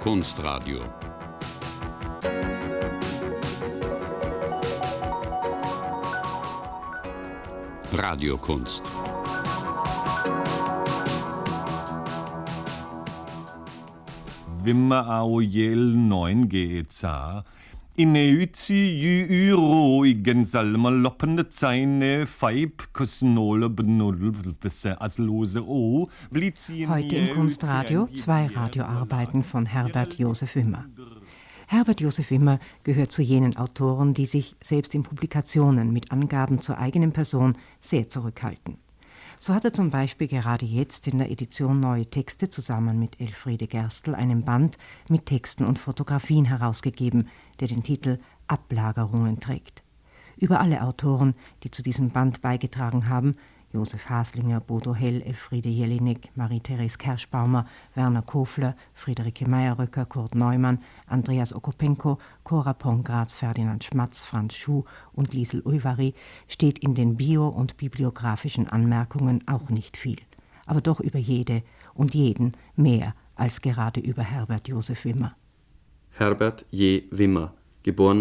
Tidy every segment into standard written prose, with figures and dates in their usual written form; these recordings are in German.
Kunstradio. Radiokunst. Vimma aojel 9 GEZA. Ineuzi uro igen salma loppende Zeine Feib Kosnole benulbisse aslose o blizien. Heute im Kunstradio 2 Radioarbeiten von Herbert Josef Wimmer. Herbert Josef Wimmer gehört zu jenen Autoren, die sich selbst in Publikationen mit Angaben zur eigenen Person sehr zurückhalten. So hat er zum Beispiel gerade jetzt in der Edition Neue Texte zusammen mit Elfriede Gerstl einen Band mit Texten und Fotografien herausgegeben, der den Titel Ablagerungen trägt. Über alle Autoren, die zu diesem Band beigetragen haben, Josef Haslinger, Bodo Hell, Elfriede Jelinek, Marie-Therese Kerschbaumer, Werner Kofler, Friederike Meyerröcker, Kurt Neumann, Andreas Okopenko, Cora Pongratz, Ferdinand Schmatz, Franz Schuh und Liesel Ulvari, steht in den bio- und bibliografischen Anmerkungen auch nicht viel. Aber doch über jede und jeden mehr als gerade über Herbert Josef Wimmer. Herbert J. Wimmer, geboren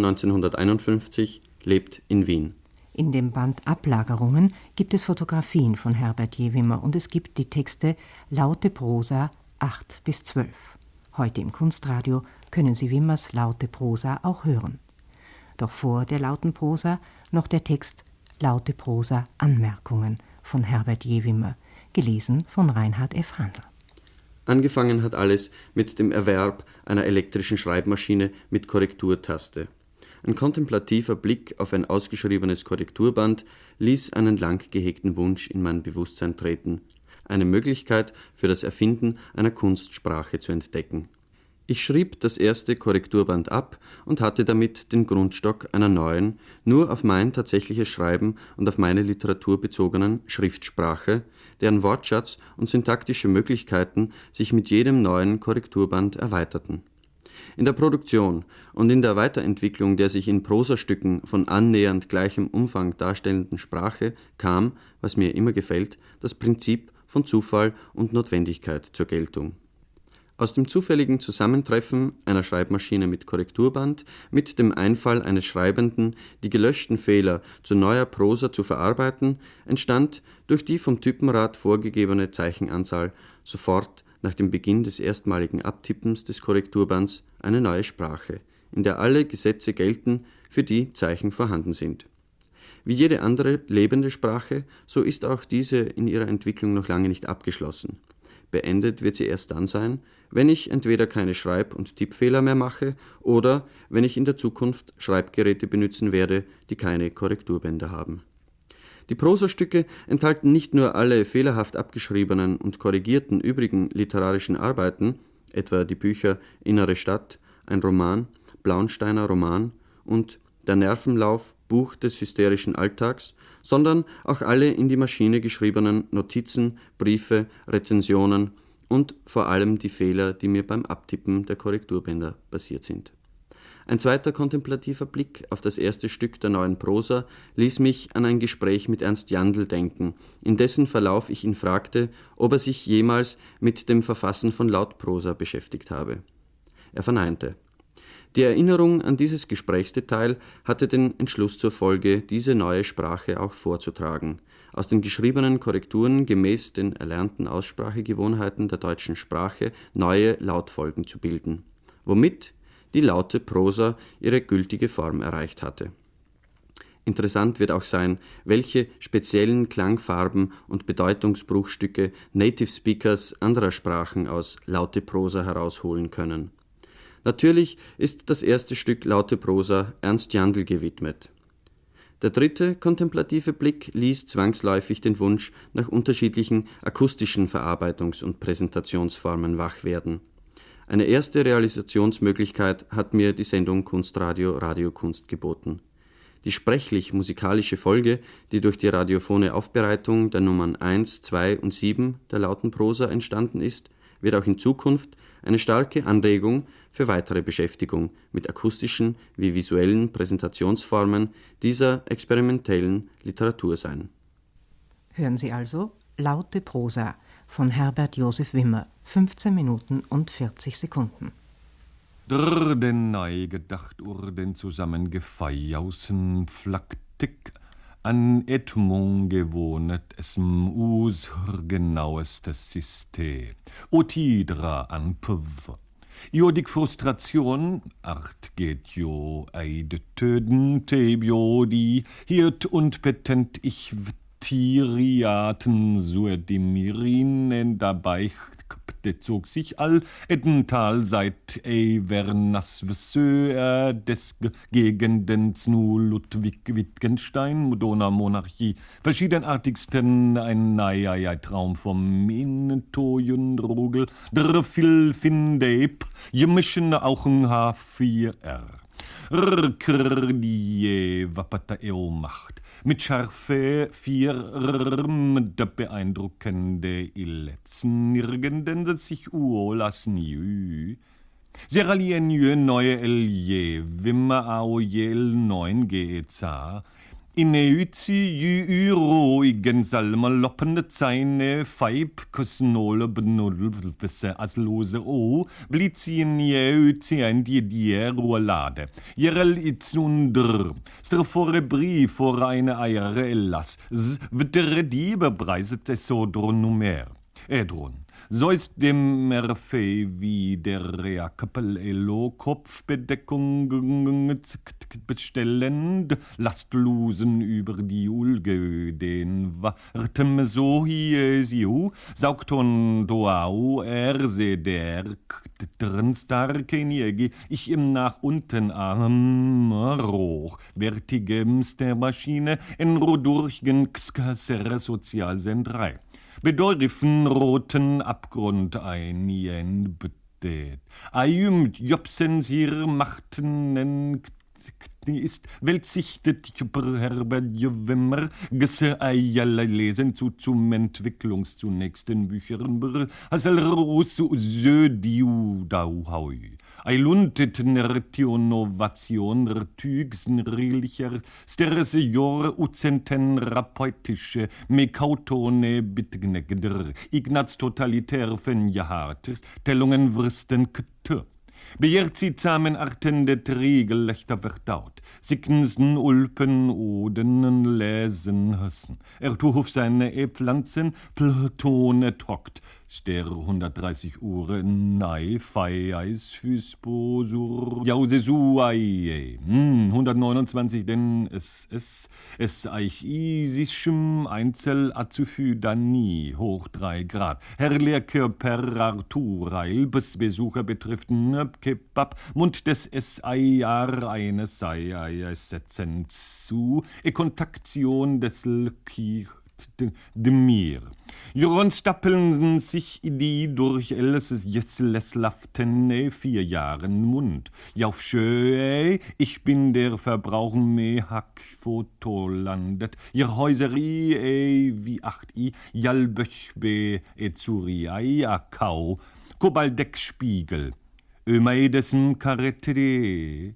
1951, lebt in Wien. In dem Band Ablagerungen gibt es Fotografien von Herbert J. Wimmer und es gibt die Texte Laute Prosa 8 bis 12. Heute im Kunstradio können Sie Wimmers Laute Prosa auch hören. Doch vor der lauten Prosa noch der Text Laute Prosa Anmerkungen von Herbert J. Wimmer, gelesen von Reinhard F. Handel. Angefangen hat alles mit dem Erwerb einer elektrischen Schreibmaschine mit Korrekturtaste. Ein kontemplativer Blick auf ein ausgeschriebenes Korrekturband ließ einen lang gehegten Wunsch in mein Bewusstsein treten, eine Möglichkeit für das Erfinden einer Kunstsprache zu entdecken. Ich schrieb das erste Korrekturband ab und hatte damit den Grundstock einer neuen, nur auf mein tatsächliches Schreiben und auf meine Literatur bezogenen Schriftsprache, deren Wortschatz und syntaktische Möglichkeiten sich mit jedem neuen Korrekturband erweiterten. In der Produktion und in der Weiterentwicklung der sich in Prosastücken von annähernd gleichem Umfang darstellenden Sprache kam, was mir immer gefällt, das Prinzip von Zufall und Notwendigkeit zur Geltung. Aus dem zufälligen Zusammentreffen einer Schreibmaschine mit Korrekturband mit dem Einfall eines Schreibenden, die gelöschten Fehler zu neuer Prosa zu verarbeiten, entstand durch die vom Typenrat vorgegebene Zeichenanzahl sofort nach dem Beginn des erstmaligen Abtippens des Korrekturbands eine neue Sprache, in der alle Gesetze gelten, für die Zeichen vorhanden sind. Wie jede andere lebende Sprache, so ist auch diese in ihrer Entwicklung noch lange nicht abgeschlossen. Beendet wird sie erst dann sein, wenn ich entweder keine Schreib- und Tippfehler mehr mache oder wenn ich in der Zukunft Schreibgeräte benutzen werde, die keine Korrekturbänder haben. Die Prosastücke enthalten nicht nur alle fehlerhaft abgeschriebenen und korrigierten übrigen literarischen Arbeiten, etwa die Bücher Innere Stadt, ein Roman, Blauensteiner Roman und Der Nervenlauf, Buch des hysterischen Alltags, sondern auch alle in die Maschine geschriebenen Notizen, Briefe, Rezensionen und vor allem die Fehler, die mir beim Abtippen der Korrekturbänder passiert sind. Ein zweiter kontemplativer Blick auf das erste Stück der neuen Prosa ließ mich an ein Gespräch mit Ernst Jandl denken, in dessen Verlauf ich ihn fragte, ob er sich jemals mit dem Verfassen von Lautprosa beschäftigt habe. Er verneinte. Die Erinnerung an dieses Gesprächsdetail hatte den Entschluss zur Folge, diese neue Sprache auch vorzutragen, aus den geschriebenen Korrekturen gemäß den erlernten Aussprachegewohnheiten der deutschen Sprache neue Lautfolgen zu bilden, womit die laute Prosa ihre gültige Form erreicht hatte. Interessant wird auch sein, welche speziellen Klangfarben und Bedeutungsbruchstücke Native Speakers anderer Sprachen aus laute Prosa herausholen können. Natürlich ist das erste Stück Laute Prosa Ernst Jandl gewidmet. Der dritte kontemplative Blick ließ zwangsläufig den Wunsch nach unterschiedlichen akustischen Verarbeitungs- und Präsentationsformen wach werden. Eine erste Realisationsmöglichkeit hat mir die Sendung Kunstradio Radiokunst geboten. Die sprechlich-musikalische Folge, die durch die radiophone Aufbereitung der Nummern 1, 2 und 7 der lauten Prosa entstanden ist, wird auch in Zukunft eine starke Anregung für weitere Beschäftigung mit akustischen wie visuellen Präsentationsformen dieser experimentellen Literatur sein. Hören Sie also Laute Prosa von Herbert Josef Wimmer, 15 Minuten und 40 Sekunden. Den neu gedacht urden zusammengefeiausen Flaktik an Edmung gewohnet esm us genauestes System. Otidra an Pv. Jodik Frustration, art geht jo eide töden, tebjodi, hirt und petent ich Tiriaten suerdemirinen dabei zog sich all Eddental seit Vernas Vesseur des Gegendens nu Ludwig Wittgenstein, Modona Monarchie, verschiedenartigsten ein naja Traum vom Innentojenrugel, der Phil Findeip, jemischen Auchen H4R. Die Wappata Macht. Mit scharfe der beeindruckende Illetzen nirgenden das sich uolas niu. Seralien jö neue Elje, wimmer au jel 9 GEZA. Ineuzi ruhigen Salmer loppende Zeine, Feib, Kosnole, Benulvisse, Aslose O, Blitzien jeuzi ein Diedier Ruolade. Jerel itzundr, strafore Brief vor eine Eiere Ellas, wittere Diebe preiset es so dronumer. Edron. So ist dem Merfei wie der Kappel Elo Kopfbedeckung bestellend, lastlosen über die Ulge, den wartem so hier siu, saugton doau erse der starke Niegi, ich im nach unten am Roch, vertigems der Maschine, en rodurchen Xkasser Sozialsendrei. Bedorfen roten Abgrund ein, jen betet. Ayüm Jobsens hier machten ist weltsichtet Herbert Jewimmer gesse Eierle lesen zum Entwicklungs zunächsten Büchern hasel Rusu Södiu dauhau. Eiluntet Nertionovation Rtügsen Rilcher Sterse Jor Uzenten Rapeutische Mekautone Bitgnegder Ignaz totalitär Fenjaharters Tellungen Wristen Ktür. Bejehrt sie Zamenarten der Triegelächter verdaut, Sicknsen, Ulpen, Odenen, Läsen, Hössen. Tuhuf seine Pflanzen, Plutone tockt, Ster 130 Uhren, Nei, Fei, Eis, Füßpo, Sur, Jause, Suaie. 129, denn es eich isischem Einzel Azufydanie, hoch 3 Grad. Herr Lehrkörper Arturail, bis Besucher betrifft Kebab, Mund des S-Eiar, eines Sei, setzen zu, Kontaktion des Lkir, Demir. Joron stappeln sich die durch Jesleslaften 4 Jahren Mund. Jauf schö, ich bin der Verbrauch me hack Fotolandet. Ihr Häuseri wie 8i, Jalböchbe Zuriai Akau, Kobaldeckspiegel, Ömeidesem Karette.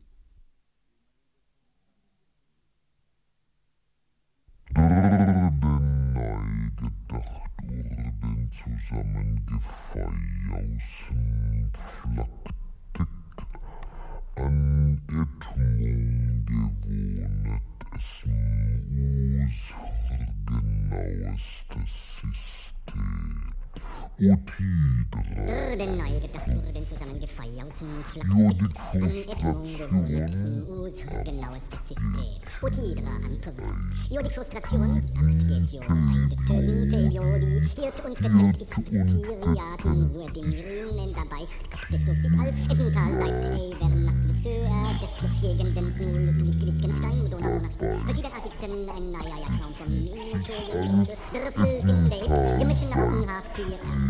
Zusammengefeuausen Flaktik an Edmung gewohnet es genauestes System. Otidra. Den neu gedacht den zusammengefeuausen Flaktik an Edmung gewohnet es genauestes System. Otidra an Pv. Jodik Frustration, acht geht jo eide töden, tebjodi, hirt und betet ich Tiriaten, suerdemirinen dabei bezog sich all Eddental seit Vernas Vesseur des Gegenden zu Ludwig Wittgenstein, Modona Monarchie, verschiedenartigsten ein naja Traum von Innentojenrugel, der Phil Findeip, jemischen Augen H4R.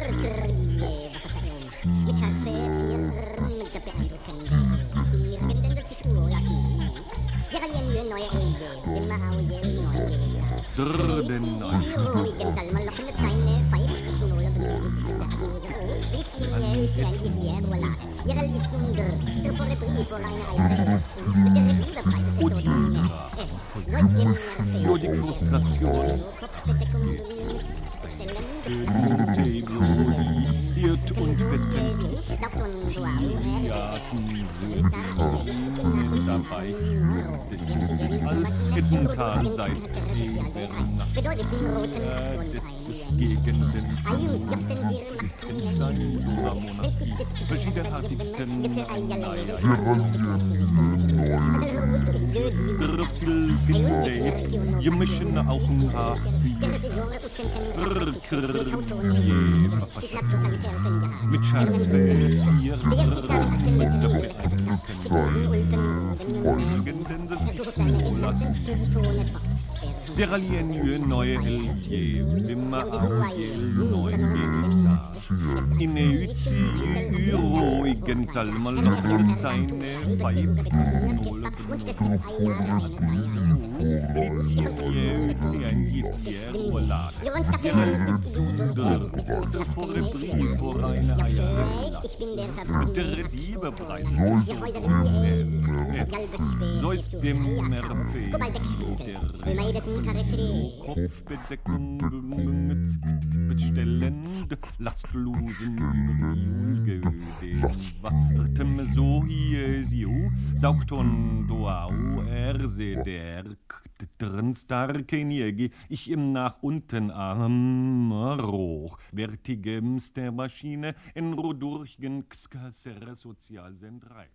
Mit scharfe der beeindruckende nirgenden das sich uolas nie. Seralien jö neue Elje, wimmer au jel 9 GEZA. Ruhigen Salmer lockende Zeine, Feib, Kosnole, Benulvisse, Aslose O, Nur die Frustration wird und dabei Hittental seit des Gegenden verschiedenartigsten gemischene Augenhaar mit Scharfe Seralien neue Helje, Wimmer Augel neue Gegsa. Ineuzi Uroigen Salmallochen seine Weib Nole ein Gitierolade. Der Vorrebrie vor eine Eierla. Der Liebepreis sollst dem Merfe Kopfbedeckung bestellend, lastlosen Julgöden, wartem so hier siu, saugton doau, der drin starke Nirgi, ich im nach unten am Roch, vertigems der Maschine, en rodurchen xkassere Sozialsendrei.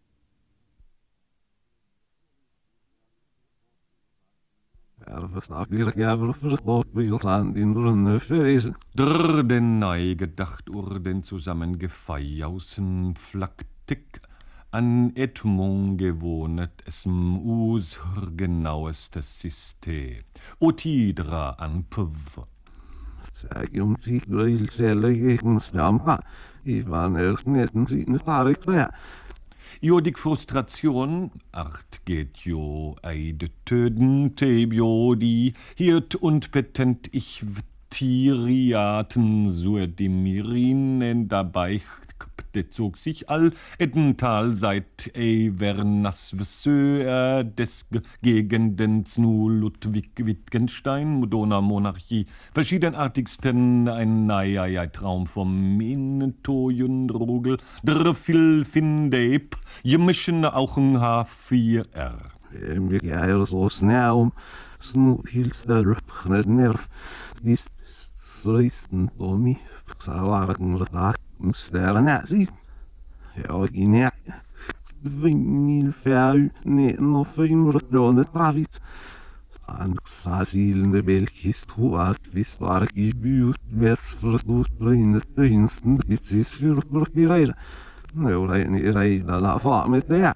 Den Neigedacht Urden zusammengefeiausen Flaktik an Edmund gewohnet esm genauestes System. Otidra an Pv. Sag sich Grill selle gegen Stampa. Ivan öffneten sie nicht mehr. Jodik Frustration, art geht jo eide töden, tebio die hirt und petent ich Tiriaten suerdemirinen dabei zog sich all Eddental seit Vernas Vesseur des Gegenden zu Ludwig Wittgenstein, Modona Monarchie, verschiedenartigsten ein Traum vom Minetojenrogel, der Filfindep, jemischen Auchenhaar 4R. Mir geil so snel, snu hilster rupchnet nerv, ist sreisten Tommy, xalargen ratak. Mstera nazi. Ja, gine. Vinil feu ne no film rotone travit. An xasilne belkis tuat vis var gebut ves verdut rein trinsten bitsis für propireira. No rei la fa mit der.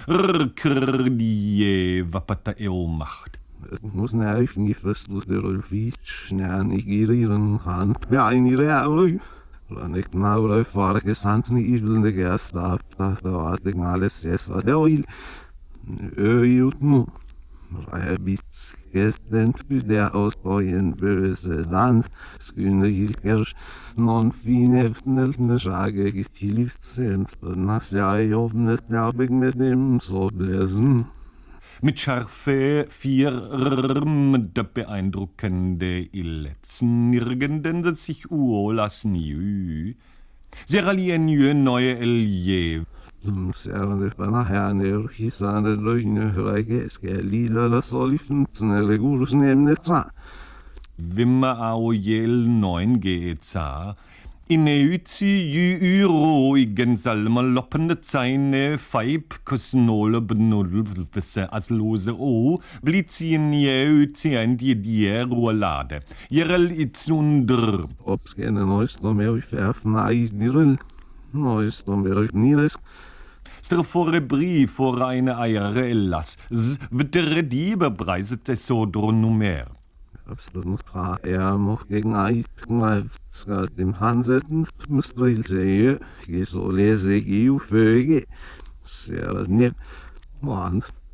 Die vapata macht. Muss neif nie verstut der Rolfitsch, ne igirieren kann. Ja, in ihre ik nou vaar gesandt niet even de gast dat had ik alles zes dat heel uit nu rabbit gestent der ausbauen böse land skune hilkers non fine ne schage getieft sind nas ja jovnet glaube mit dem so lesen mit Scharfe 4 der beeindruckende Illetzen nirgenden sich lassen jü. Seralien jü neue Elje. Serende nachher ne hisane Leune reige skelila la solifen le gurus nemne za. Wimmer au jel 9 Geza. Ineuzi Uroigen Salmaloppende Zeine, Feib, Kosnole, Benuddelwisse, als lose O, Blitzien Jeuzi ein Dier-Roulade. Jerel itzunder. Ob's gerne neues noch mehr verfen, Eisnirel. Neues noch mehr Nires. Strafore Brief vor eine Eiere Ellas. Wittere Diebe preiset es so dronumer. Ob's das noch noch gegen Eidkneift, dem Hansetten, Mistril sehe, ich so lese ich Vöge, sehr nicht, Mann,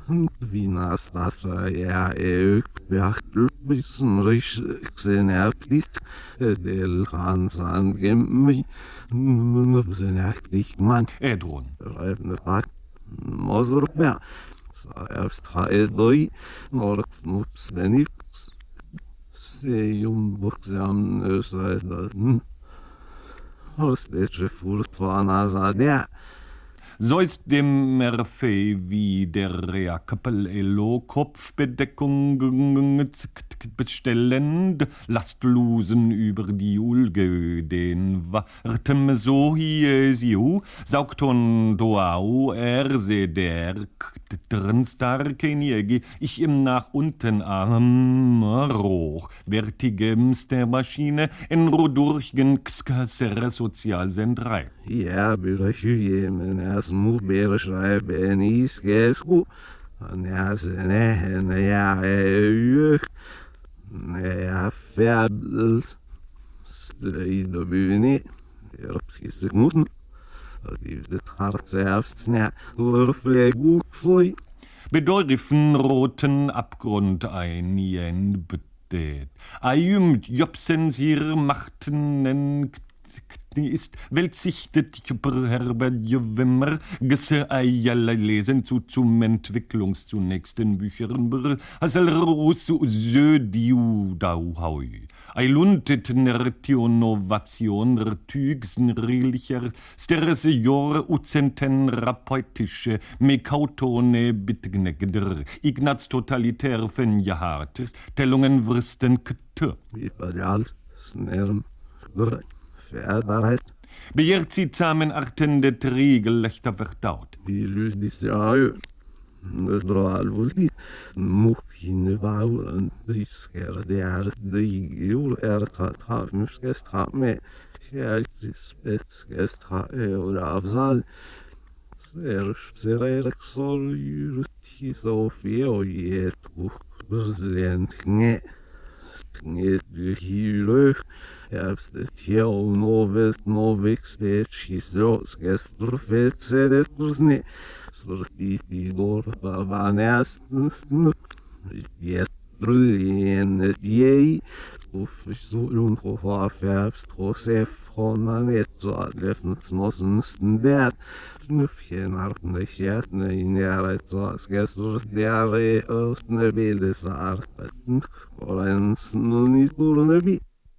Wie nas das ja wissen richtig gesehen nicht der ganz angemi sind echt man Edron. reibende Tag Moser ja erst doi morg muss wenn ich sehe buchsam sein was der Furt von der Sollst dem Merfei wie der Kappel-Elo Kopfbedeckung bestellend, lastlosen über die Ulge, den wartem so hiesiu, saugton doau se der starke ich im nach unten am Roch, vertigemste Maschine en rodurchen xkasere Sozialsendrei. Ja, wieder Hygiene, erst Mutbeere schreiben, ist gut. Und ja, färbelt, ist der Bühne, der ist Guten, die das Hart selbst, ne, vielleicht gut flui. Bedäurifen roten Abgrund ein, jen betet. Ayümt Jobsens hier machten ist weltsichtet Herbert Jovemmer gesse eierlei lesen zum Entwicklungs zu nächsten Büchern hasel rusu diu dauhau ei luntet nertionovation rtügsen rilicher sterese jor uzenten rapeutische mekautone bitgnegder ignaz totalitär fen jahartes tellungen vristen ktür Wie bei der Alt, Snerm, Begehrt sie zusammenartende Triegelächter verdaut. Wie löst die Jahre? Das Drahl wohl die Muckine bauen, die Skere der Jul hat mich gestern mehr. Ich ist gestern oder Absal. Sehr soll so viel jetzt Herbst hier novix det schizos gestern fetze ne so die dor waren erst jetzt brillieren die so und auf Herbst große von jetzt so treffen snossen der Schnüffchen haben nicht jetzt in der so gestern der aus ne Bilder arbeiten Korenz nicht durne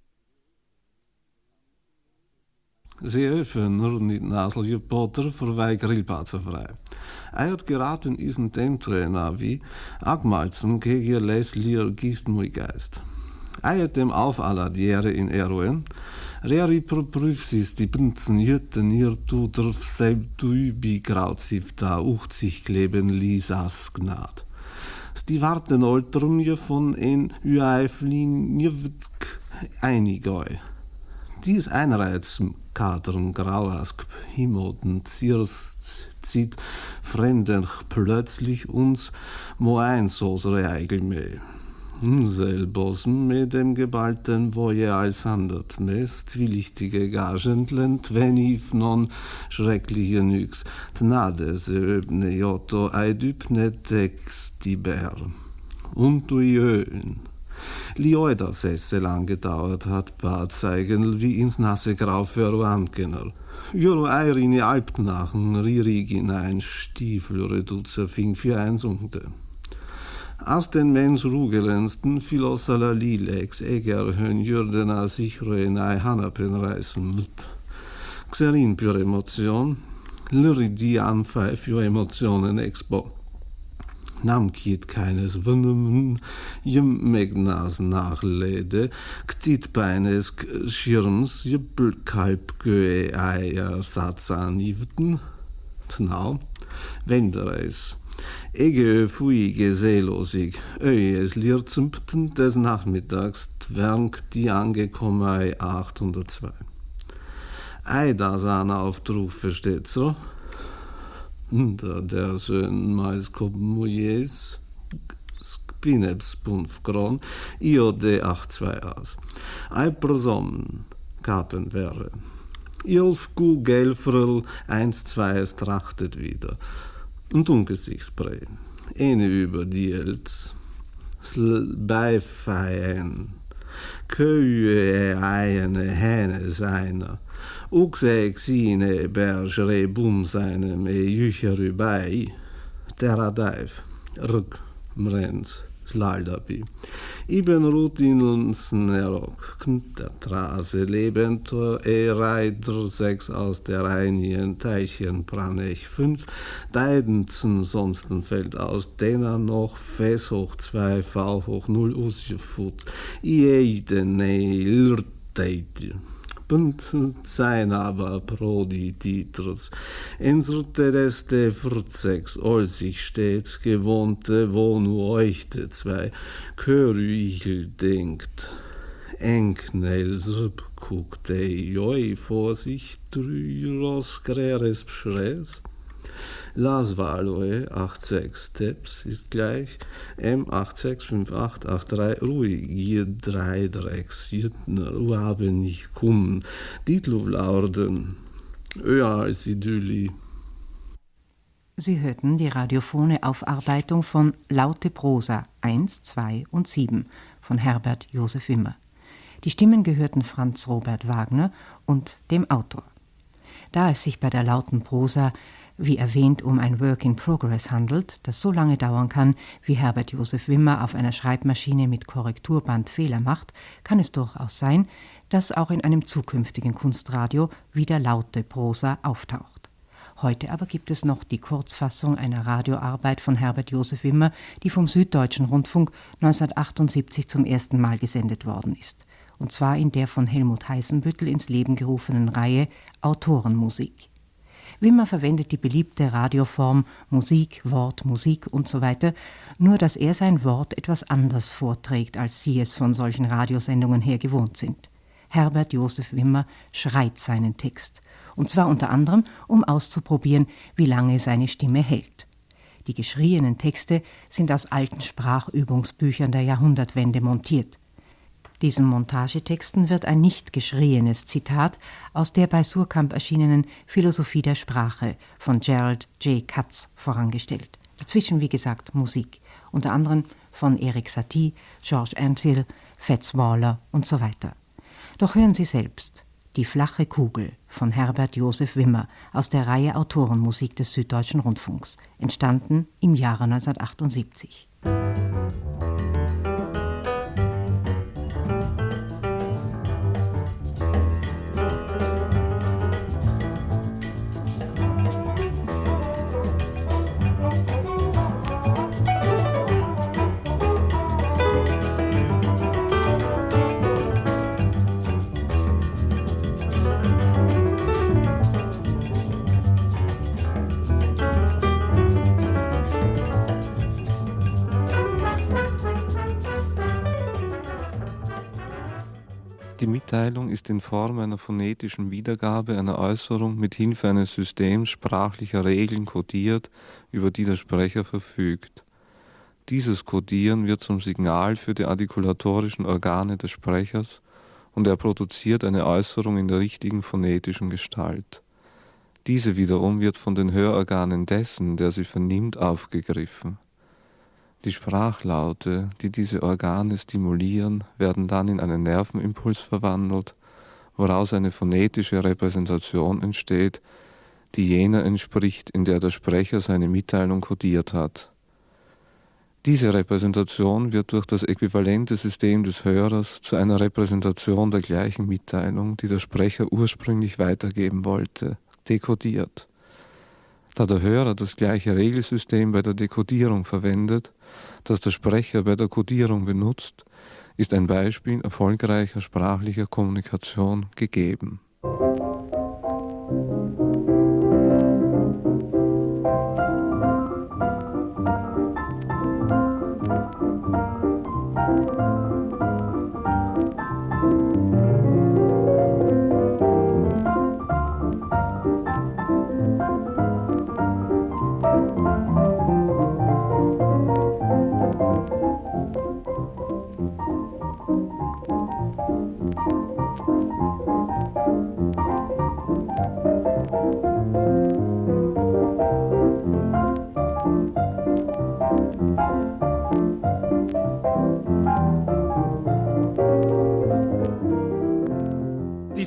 Ze öffnen niet nazel potter voor wij grillplaatsenvrij. Hij had geraten is een tentrainer wie Agmalzen gegen Leslier gießt muy geist. Hij had dem aufaladiere in Erwen, reri prüfsis die Prinzen jütten hier tuter selbdubi grautsifta sich kleben lisas gnad. Die warten oltrum je von en ueiflin jewitsk einigoi. Dies einerseits Kadern grauask himoten zierst zieht fremden plötzlich uns mo ein sosere Eigel me. Selbos mit dem geballten woje als handelt mest willichtige Gagentland wenn if non schreckliche nix tnade se öbne jotto eidypne text die bär und du jöön. Lioi das es so lang gedauert hat, Bad zeigen wie ins nasse Grau für Wandkenner. Jolo eirini Alpknachen, ririg in ein Stiefelredutzer fing für einsunkte. Aus den Mensch rugelensten Philosala Lilex eger hön Jürdena sich röenei Hanapen reißen wird. Xerin pure Emotion, lyridi anfei für Emotionen expo. Nam kiet keines Wundermen, jem Megnas nachlede, ktit beines Schirms, jebelkalb göe eier Satzan ivten, tnau, wendereis. Ege fuige seelosig, öies lirzumpten des Nachmittags, twernk die angekommei 802. Ei da sana Auftruf versteht so, der Söhn mais Komujes Spinets Punfkron IOD 82 aus. Ein Person Kapen wäre. Ilf Gu Gelfrel 1-2 es trachtet wieder. Und Ungesichtspray. ene über diels, bijfeien, køje ejene hane seiner, ukseg sine bergere bum seine me jycheru bei, teradaiv, rug, mrens, slaldabi. Iben rutinelsen erok, kntatrase lebentor reiter 6 aus der Rheinien Teichen Pranech 5, Deidenzen sonsten fällt aus dener noch Fes hoch 2 V hoch 0 Usjefut, Iedene Lirteitje. Bunt sein aber Prodi Titrus. Inserte deste 46 olsig stets gewohnte, wo nur euchte 2 Körüchel denkt. Enknels guckte joi vor sich drüros greres beschres. Las Valoe 86 Steps ist gleich M865883 ruhig, ihr 3 Drecks, Jüttner, habe nicht kommen, Dietlow-Laurden, öer als Idylli. Sie hörten die radiophone Aufarbeitung von Laute Prosa 1, 2 und 7 von Herbert Josef Wimmer. Die Stimmen gehörten Franz Robert Wagner und dem Autor. Da es sich bei der lauten Prosa wie erwähnt, um ein Work in Progress handelt, das so lange dauern kann, wie Herbert Josef Wimmer auf einer Schreibmaschine mit Korrekturband Fehler macht, kann es durchaus sein, dass auch in einem zukünftigen Kunstradio wieder laute Prosa auftaucht. Heute aber gibt es noch die Kurzfassung einer Radioarbeit von Herbert Josef Wimmer, die vom Süddeutschen Rundfunk 1978 zum ersten Mal gesendet worden ist, und zwar in der von Helmut Heißenbüttel ins Leben gerufenen Reihe Autorenmusik. Wimmer verwendet die beliebte Radioform Musik, Wort, Musik usw., nur dass er sein Wort etwas anders vorträgt, als Sie es von solchen Radiosendungen her gewohnt sind. Herbert Josef Wimmer schreit seinen Text, und zwar unter anderem, um auszuprobieren, wie lange seine Stimme hält. Die geschrienen Texte sind aus alten Sprachübungsbüchern der Jahrhundertwende montiert. Diesen Montagetexten wird ein nicht geschrieenes Zitat aus der bei Suhrkamp erschienenen Philosophie der Sprache von Gerald J. Katz vorangestellt. Dazwischen, wie gesagt, Musik, unter anderem von Erik Satie, George Antheil, Fats Waller und so weiter. Doch hören Sie selbst Die flache Kugel von Herbert Josef Wimmer aus der Reihe Autorenmusik des Süddeutschen Rundfunks, entstanden im Jahre 1978. Die Mitteilung ist in Form einer phonetischen Wiedergabe einer Äußerung mit Hilfe eines Systems sprachlicher Regeln kodiert, über die der Sprecher verfügt. Dieses Kodieren wird zum Signal für die artikulatorischen Organe des Sprechers und er produziert eine Äußerung in der richtigen phonetischen Gestalt. Diese wiederum wird von den Hörorganen dessen, der sie vernimmt, aufgegriffen. Die Sprachlaute, die diese Organe stimulieren, werden dann in einen Nervenimpuls verwandelt, woraus eine phonetische Repräsentation entsteht, die jener entspricht, in der der Sprecher seine Mitteilung kodiert hat. Diese Repräsentation wird durch das äquivalente System des Hörers zu einer Repräsentation der gleichen Mitteilung, die der Sprecher ursprünglich weitergeben wollte, dekodiert. Da der Hörer das gleiche Regelsystem bei der Dekodierung verwendet, das der Sprecher bei der Kodierung benutzt, ist ein Beispiel erfolgreicher sprachlicher Kommunikation gegeben.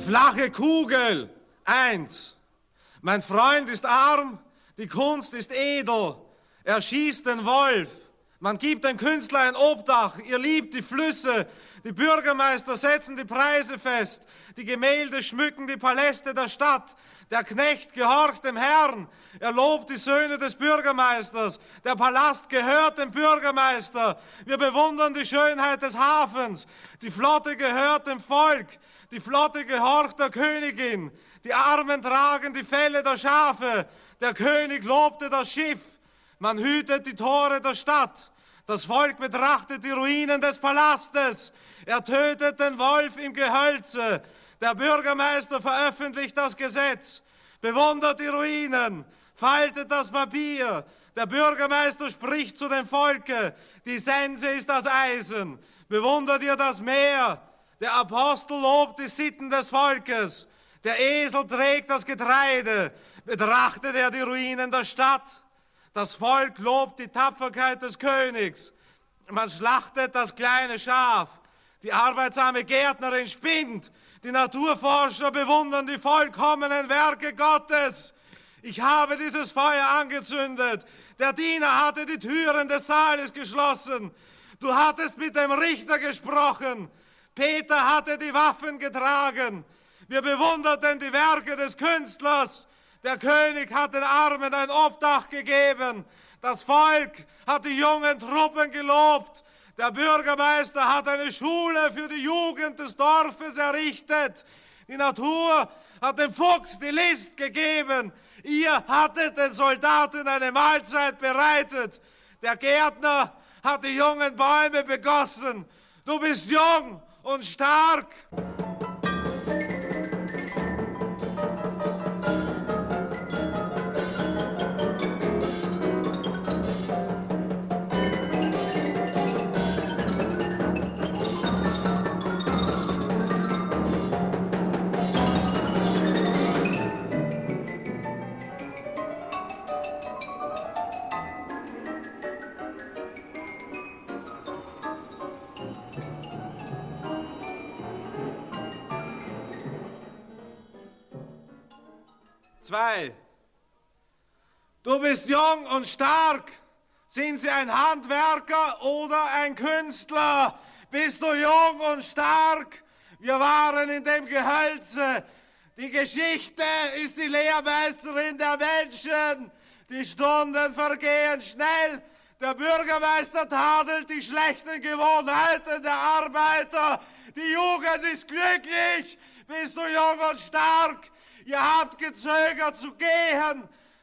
flache Kugel. 1. Mein Freund ist arm, die Kunst ist edel. Er schießt den Wolf. Man gibt dem Künstler ein Obdach. Ihr liebt die Flüsse. Die Bürgermeister setzen die Preise fest. Die Gemälde schmücken die Paläste der Stadt. Der Knecht gehorcht dem Herrn. Er lobt die Söhne des Bürgermeisters. Der Palast gehört dem Bürgermeister. Wir bewundern die Schönheit des Hafens. Die Flotte gehört dem Volk. Die Flotte gehorcht der Königin. Die Armen tragen die Felle der Schafe. Der König lobte das Schiff. Man hütet die Tore der Stadt. Das Volk betrachtet die Ruinen des Palastes. Er tötet den Wolf im Gehölze. Der Bürgermeister veröffentlicht das Gesetz. Bewundert die Ruinen. Faltet das Papier. Der Bürgermeister spricht zu dem Volke. Die Sense ist das Eisen. Bewundert ihr das Meer. Der Apostel lobt die Sitten des Volkes. Der Esel trägt das Getreide. Betrachtet er die Ruinen der Stadt. Das Volk lobt die Tapferkeit des Königs. Man schlachtet das kleine Schaf. Die arbeitsame Gärtnerin spinnt. Die Naturforscher bewundern die vollkommenen Werke Gottes. Ich habe dieses Feuer angezündet. Der Diener hatte die Türen des Saales geschlossen. Du hattest mit dem Richter gesprochen. Peter hatte die Waffen getragen. Wir bewunderten die Werke des Künstlers. Der König hat den Armen ein Obdach gegeben. Das Volk hat die jungen Truppen gelobt. Der Bürgermeister hat eine Schule für die Jugend des Dorfes errichtet. Die Natur hat dem Fuchs die List gegeben. Ihr hattet den Soldaten eine Mahlzeit bereitet. Der Gärtner hat die jungen Bäume begossen. Du bist jung und stark. Zwei. Du bist jung und stark. Sind Sie ein Handwerker oder ein Künstler? Bist du jung und stark? Wir waren in dem Gehölze. Die Geschichte ist die Lehrmeisterin der Menschen. Die Stunden vergehen schnell. Der Bürgermeister tadelt die schlechten Gewohnheiten der Arbeiter. Die Jugend ist glücklich. Bist du jung und stark? Ihr habt gezögert zu gehen.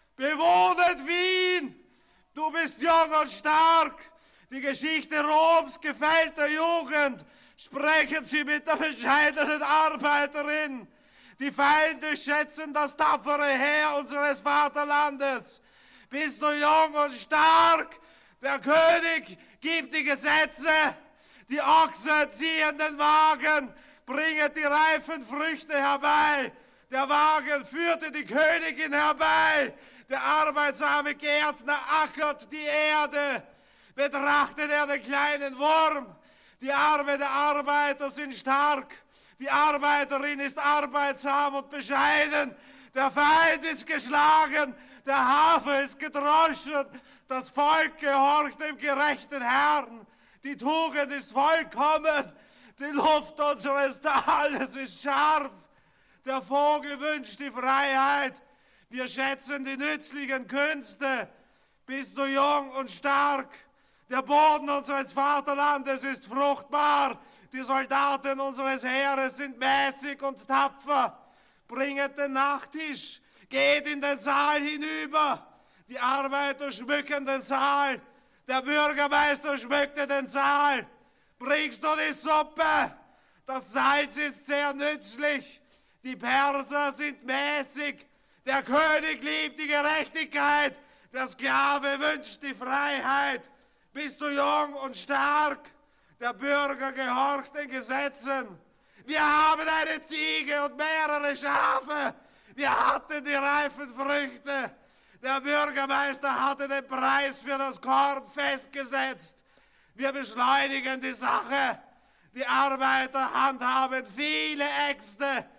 Bewohnet Wien. Du bist jung und stark. Die Geschichte Roms gefällt der Jugend. Sprechen Sie mit der bescheidenen Arbeiterin. Die Feinde schätzen das tapfere Heer unseres Vaterlandes. Bist du jung und stark? Der König gibt die Gesetze. Die Ochsen ziehen den Wagen, bringen die reifen Früchte herbei. Der Wagen führte die Königin herbei. Der arbeitsame Gärtner ackert die Erde. Betrachtet er den kleinen Wurm. Die Arme der Arbeiter sind stark. Die Arbeiterin ist arbeitsam und bescheiden. Der Feind ist geschlagen. Der Hafer ist gedroschen. Das Volk gehorcht dem gerechten Herrn. Die Tugend ist vollkommen. Die Luft unseres Tales ist scharf. Der Vogel wünscht die Freiheit. Wir schätzen die nützlichen Künste. Bist du jung und stark? Der Boden unseres Vaterlandes ist fruchtbar. Die Soldaten unseres Heeres sind mäßig und tapfer. Bringet den Nachtisch. Geht in den Saal hinüber. Die Arbeiter schmücken den Saal. Der Bürgermeister schmückte den Saal. Bringst du die Suppe? Das Salz ist sehr nützlich. Die Perser sind mäßig. Der König liebt die Gerechtigkeit. Der Sklave wünscht die Freiheit. Bist du jung und stark? Der Bürger gehorcht den Gesetzen. Wir haben eine Ziege und mehrere Schafe. Wir hatten die reifen Früchte. Der Bürgermeister hatte den Preis für das Korn festgesetzt. Wir beschleunigen die Sache. Die Arbeiter handhaben viele Äxte.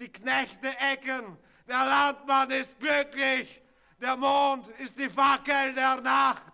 die Knechte ecken, der Landmann ist glücklich, der Mond ist die Fackel der Nacht.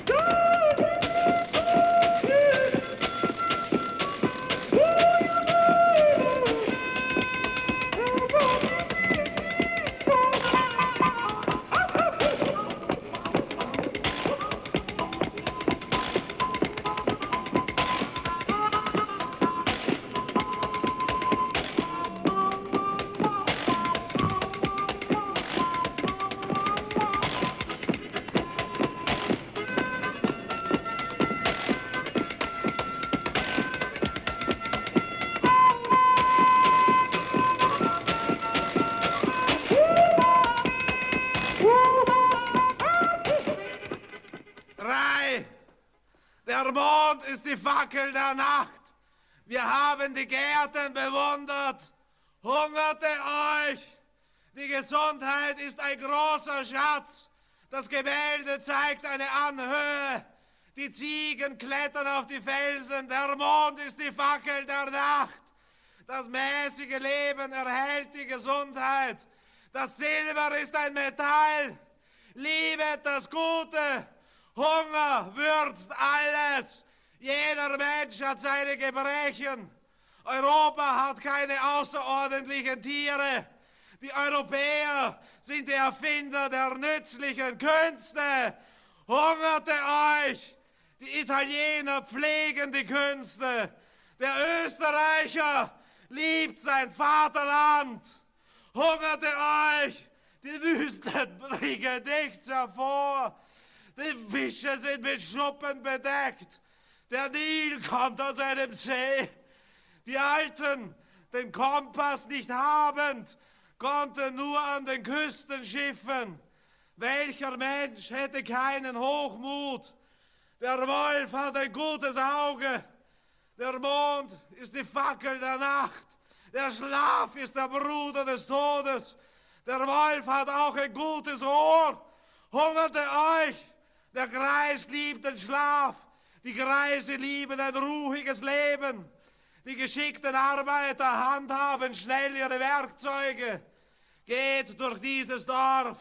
Der Mond ist die Fackel der Nacht. Wir haben die Gärten bewundert. Hungerte euch. Die Gesundheit ist ein großer Schatz. Das Gemälde zeigt eine Anhöhe. Die Ziegen klettern auf die Felsen. Der Mond ist die Fackel der Nacht. Das mäßige Leben erhält die Gesundheit. Das Silber ist ein Metall. Liebet das Gute. Hunger würzt alles. Jeder Mensch hat seine Gebrechen. Europa hat keine außerordentlichen Tiere. Die Europäer sind die Erfinder der nützlichen Künste. Hungerte euch. Die Italiener pflegen die Künste. Der Österreicher liebt sein Vaterland. Hungerte euch. Die Wüsten bringen nichts hervor. Die Fische sind mit Schuppen bedeckt. Der Nil kommt aus einem See. Die Alten, den Kompass nicht habend, konnten nur an den Küsten schiffen. Welcher Mensch hätte keinen Hochmut? Der Wolf hat ein gutes Auge. Der Mond ist die Fackel der Nacht. Der Schlaf ist der Bruder des Todes. Der Wolf hat auch ein gutes Ohr. Hungerte euch. Der Greis liebt den Schlaf, die Greise lieben ein ruhiges Leben. Die geschickten Arbeiter handhaben schnell ihre Werkzeuge. Geht durch dieses Dorf.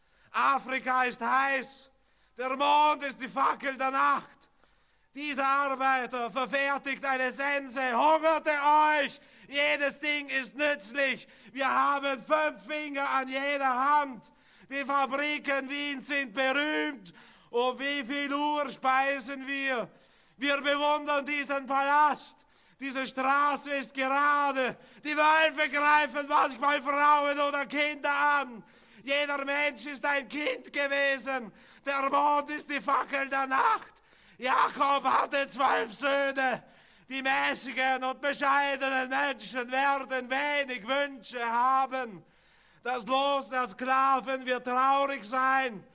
Afrika ist heiß, der Mond ist die Fackel der Nacht. Dieser Arbeiter verfertigt eine Sense. Hungerte euch, jedes Ding ist nützlich. Wir haben 5 Finger an jeder Hand. Die Fabriken Wiens sind berühmt. Um wie viel Uhr speisen wir? Wir bewundern diesen Palast. Diese Straße ist gerade. Die Wölfe greifen manchmal Frauen oder Kinder an. Jeder Mensch ist ein Kind gewesen. Der Mond ist die Fackel der Nacht. Jakob hatte 12 Söhne. Die mäßigen und bescheidenen Menschen werden wenig Wünsche haben. Das Los der Sklaven wird traurig sein.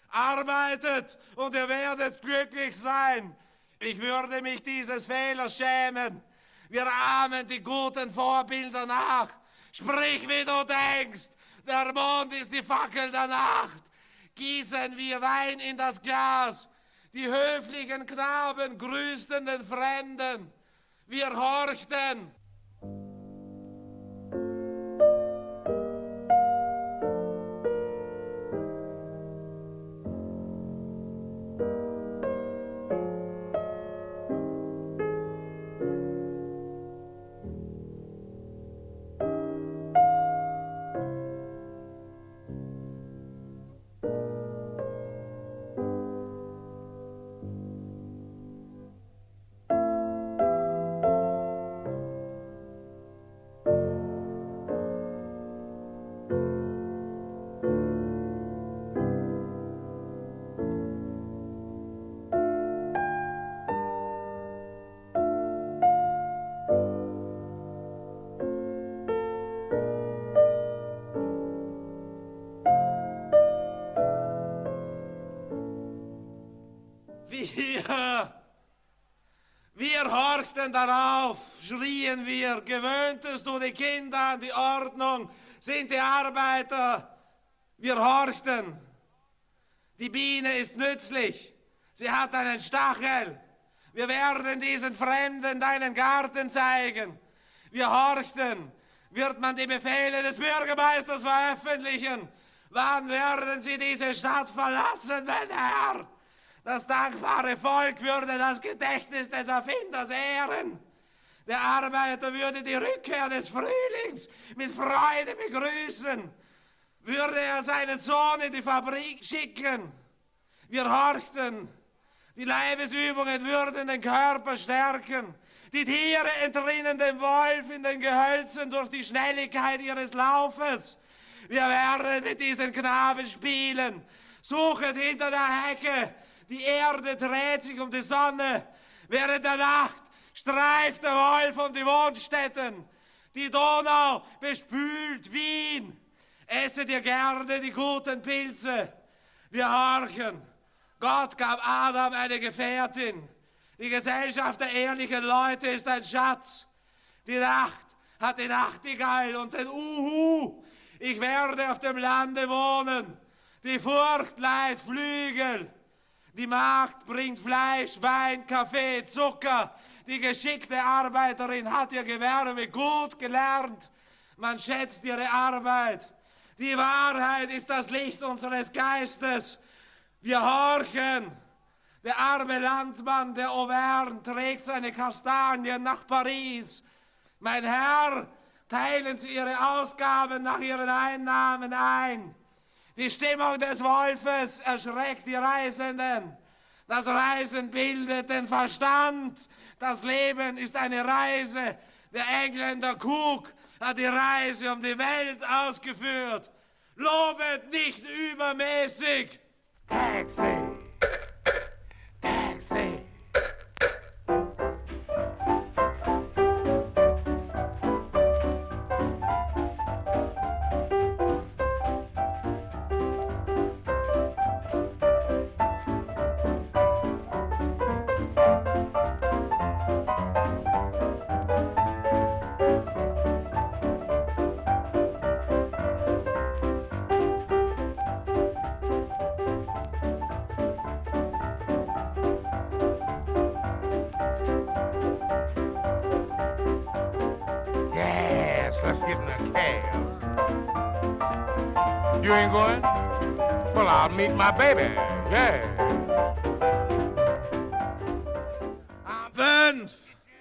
Arbeitet und ihr werdet glücklich sein. Ich würde mich dieses Fehlers schämen. Wir ahmen die guten Vorbilder nach. Sprich, wie du denkst. Der Mond ist die Fackel der Nacht. Gießen wir Wein in das Glas. Die höflichen Knaben grüßten den Fremden. Wir horchten. Wir horchten darauf, schrien wir, gewöhntest du die Kinder an die Ordnung, sind die Arbeiter. Wir horchten. Die Biene ist nützlich, sie hat einen Stachel. Wir werden diesen Fremden deinen Garten zeigen. Wir horchten. wird man die Befehle des Bürgermeisters veröffentlichen? Wann werden Sie diese Stadt verlassen, mein Herr? Das dankbare Volk würde das Gedächtnis des Erfinders ehren. Der Arbeiter würde die Rückkehr des Frühlings mit Freude begrüßen. Würde er seinen Sohn in die Fabrik schicken. Wir horchten. Die Leibesübungen würden den Körper stärken. Die Tiere entrinnen dem Wolf in den Gehölzen durch die Schnelligkeit ihres Laufes. Wir werden mit diesen Knaben spielen. Suchet hinter der Hecke. Die Erde dreht sich um die Sonne. Während der Nacht streift der Wolf um die Wohnstätten. Die Donau bespült Wien. Esset ihr gerne die guten Pilze. Wir horchen. Gott gab Adam eine Gefährtin. Die Gesellschaft der ehrlichen Leute ist ein Schatz. Die Nacht hat die Nachtigall und den Uhu. Ich werde auf dem Lande wohnen. Die Furcht leiht Flügel. Die Magd bringt Fleisch, Wein, Kaffee, Zucker. Die geschickte Arbeiterin hat ihr Gewerbe gut gelernt. Man schätzt ihre Arbeit. Die Wahrheit ist das Licht unseres Geistes. Wir horchen. Der arme Landmann, der Auvergne, trägt seine Kastanien nach Paris. Mein Herr, teilen Sie Ihre Ausgaben nach Ihren Einnahmen ein. Die Stimmung des Wolfes erschreckt die Reisenden. Das Reisen bildet den Verstand. Das Leben ist eine Reise. Der Engländer Cook hat die Reise um die Welt ausgeführt. Lobet nicht übermäßig. Taxi! Taxi! You ain't going? Well, I'll meet my baby, yeah. 5.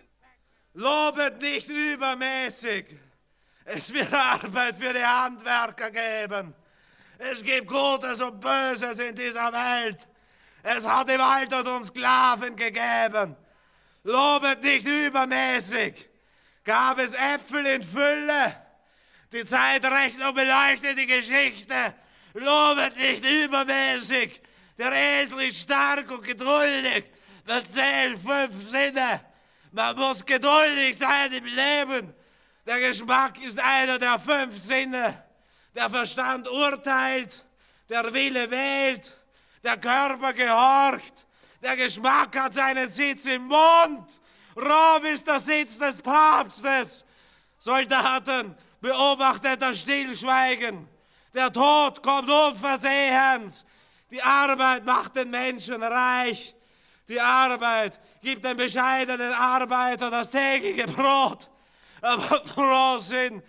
Lobet nicht übermäßig. Es wird Arbeit für die Handwerker geben. Es gibt Gutes und Böses in dieser Welt. Es hat im Altertum Sklaven gegeben. Lobet nicht übermäßig. Gab es Äpfel in Fülle? Die Zeitrechnung beleuchtet die Geschichte. Lobet nicht übermäßig. Der Esel ist stark und geduldig. Man zählt 5 Sinne. Man muss geduldig sein im Leben. Der Geschmack ist einer der 5 Sinne. Der Verstand urteilt, der Wille wählt, der Körper gehorcht. Der Geschmack hat seinen Sitz im Mund. Rom ist der Sitz des Papstes. Soldaten, beobachtet das Stillschweigen. Der Tod kommt unversehens. Die Arbeit macht den Menschen reich. Die Arbeit gibt dem bescheidenen Arbeiter das tägliche Brot. Aber Frohsinn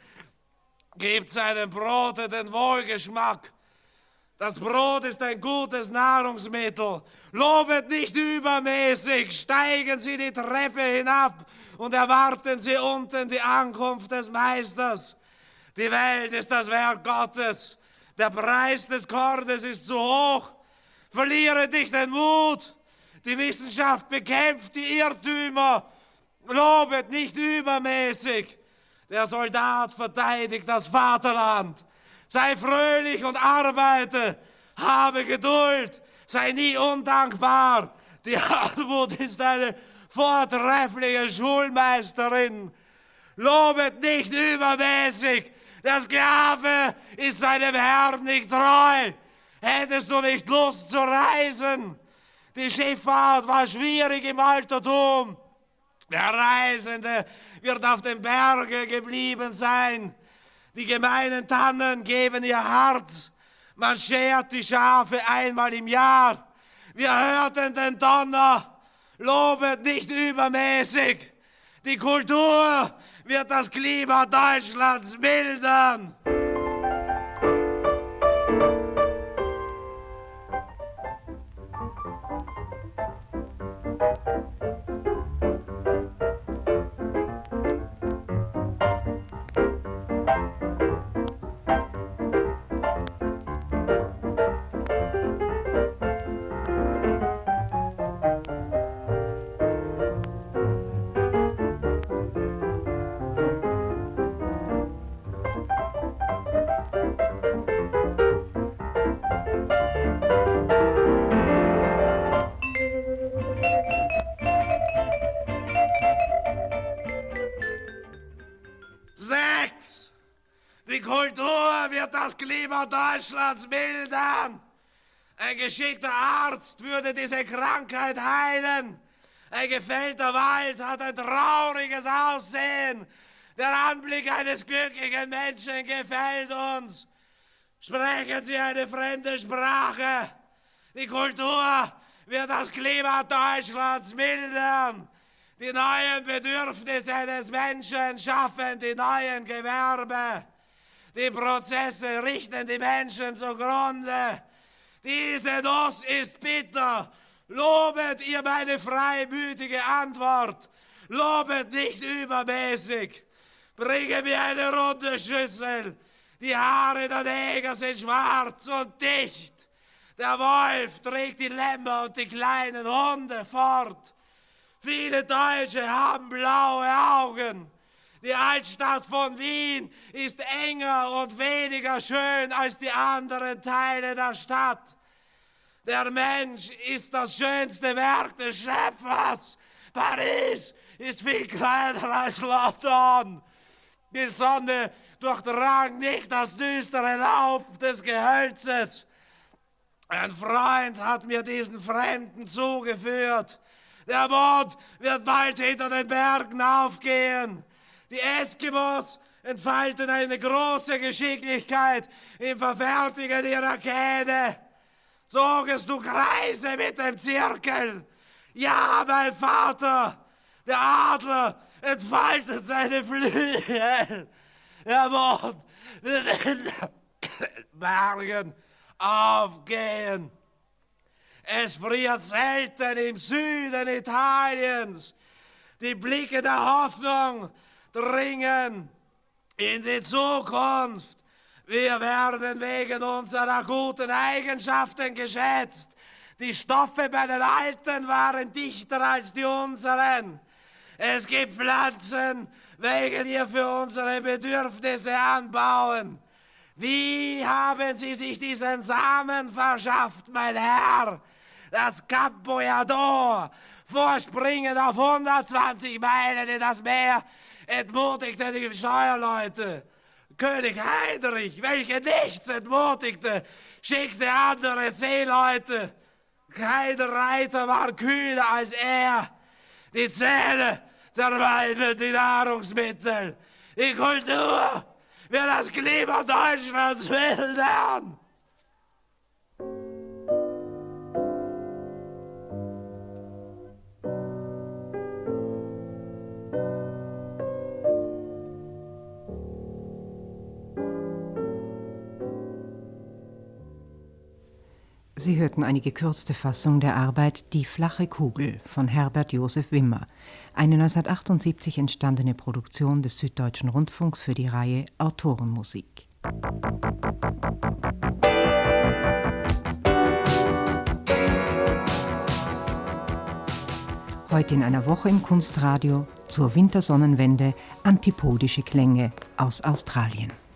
gibt seinem Brote den Wohlgeschmack. Das Brot ist ein gutes Nahrungsmittel. Lobet nicht übermäßig, steigen Sie die Treppe hinab und erwarten Sie unten die Ankunft des Meisters. Die Welt ist das Werk Gottes. Der Preis des Kornes ist zu hoch. Verliere nicht den Mut. Die Wissenschaft bekämpft die Irrtümer. Lobet nicht übermäßig. Der Soldat verteidigt das Vaterland. Sei fröhlich und arbeite. Habe Geduld. Sei nie undankbar. Die Armut ist eine vortreffliche Schulmeisterin. Lobet nicht übermäßig. Der Sklave ist seinem Herrn nicht treu. Hättest du nicht Lust zu reisen? Die Schifffahrt war schwierig im Altertum. Der Reisende wird auf dem Berge geblieben sein. Die gemeinen Tannen geben ihr Harz. Man schert die Schafe einmal im Jahr. Wir hörten den Donner. Lobet nicht übermäßig. Die Kultur wird das Klima Deutschlands mildern. Die Kultur wird das Klima Deutschlands mildern. Ein geschickter Arzt würde diese Krankheit heilen. Ein gefällter Wald hat ein trauriges Aussehen. Der Anblick eines glücklichen Menschen gefällt uns. Sprechen Sie eine fremde Sprache. Die Kultur wird das Klima Deutschlands mildern. Die neuen Bedürfnisse des Menschen schaffen die neuen Gewerbe. Die Prozesse richten die Menschen zugrunde. Diese Nuss ist bitter. Lobet ihr meine freimütige Antwort. Lobet nicht übermäßig. Bringe mir eine runde Schüssel. Die Haare der Neger sind schwarz und dicht. Der Wolf trägt die Lämmer und die kleinen Hunde fort. Viele Deutsche haben blaue Augen. Die Altstadt von Wien ist enger und weniger schön als die anderen Teile der Stadt. Der Mensch ist das schönste Werk des Schöpfers. Paris ist viel kleiner als London. Die Sonne durchdrang nicht das düstere Laub des Gehölzes. Ein Freund hat mir diesen Fremden zugeführt. Der Mond wird bald hinter den Bergen aufgehen. Die Eskimos entfalten eine große Geschicklichkeit im Verfertigen ihrer Kähne. Zogest du Kreise mit dem Zirkel? Ja, mein Vater, der Adler entfaltet seine Flügel. Der Mond wird in den Bergen aufgehen. Es friert selten im Süden Italiens. Die Blicke der Hoffnung dringen in die Zukunft. Wir werden wegen unserer guten Eigenschaften geschätzt. Die Stoffe bei den Alten waren dichter als die unseren. Es gibt Pflanzen, welche wir für unsere Bedürfnisse anbauen. Wie haben Sie sich diesen Samen verschafft, mein Herr? Das Campoiador, vorspringend auf 120 Meilen in das Meer, entmutigte die Steuerleute. König Heinrich, welche nichts entmutigte, schickte andere Seeleute. Kein Reiter war kühner als er. Die Zähne zermalmen die Nahrungsmittel. Die Kultur wird das Klima Deutschlands mildern. Sie hörten eine gekürzte Fassung der Arbeit »Die flache Kugel« von Herbert Josef Wimmer, eine 1978 entstandene Produktion des Süddeutschen Rundfunks für die Reihe Autorenmusik. Heute in einer Woche im Kunstradio zur Wintersonnenwende antipodische Klänge aus Australien.